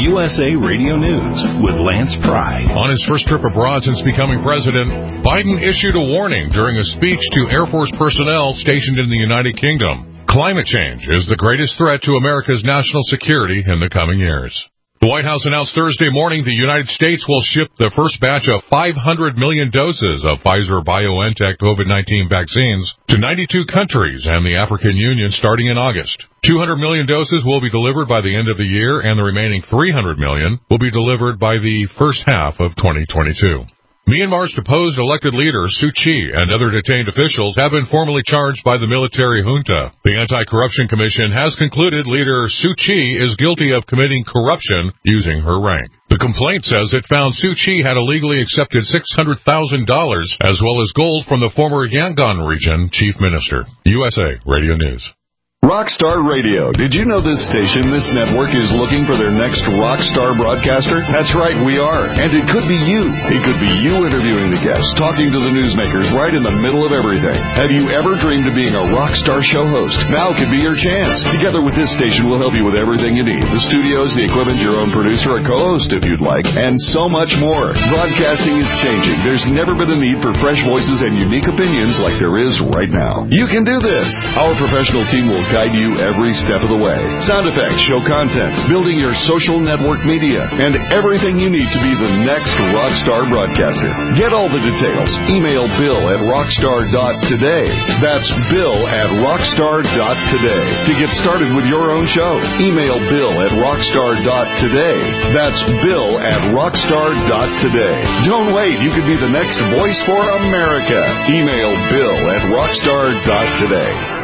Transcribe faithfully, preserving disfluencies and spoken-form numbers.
U S A Radio News with Lance Pry. On his first trip abroad since becoming president, Biden issued a warning during a speech to Air Force personnel stationed in the United Kingdom. Climate change is the greatest threat to America's national security in the coming years. The White House announced Thursday morning the United States will ship the first batch of five hundred million doses of Pfizer-BioNTech COVID nineteen vaccines to ninety-two countries and the African Union starting in August. two hundred million doses will be delivered by the end of the year, and the remaining three hundred million will be delivered by the first half of twenty twenty-two. Myanmar's deposed elected leader, Suu Kyi, and other detained officials have been formally charged by the military junta. The Anti-Corruption Commission has concluded leader Suu Kyi is guilty of committing corruption using her rank. The complaint says it found Suu Kyi had illegally accepted six hundred thousand dollars as well as gold from the former Yangon region chief minister. U S A Radio News. Rockstar Radio. Did you know this station, this network, is looking for their next rock star broadcaster? That's right, we are. And it could be you. It could be you interviewing the guests, talking to the newsmakers right in the middle of everything. Have you ever dreamed of being a rock star show host? Now could be your chance. Together with this station, we'll help you with everything you need. The studios, the equipment, your own producer, a co-host if you'd like, and so much more. Broadcasting is changing. There's never been a need for fresh voices and unique opinions like there is right now. You can do this. Our professional team will guide you every step of the way. Sound effects, show content, building your social network media, and everything you need to be the next rockstar broadcaster. Get all the details. Email Bill at rockstar dot today. That's Bill at rockstar dot today. To get started with your own show, email Bill at rockstar dot today. That's Bill at rockstar dot today. Don't wait. You could be the next voice for America. Email Bill at rockstar dot today.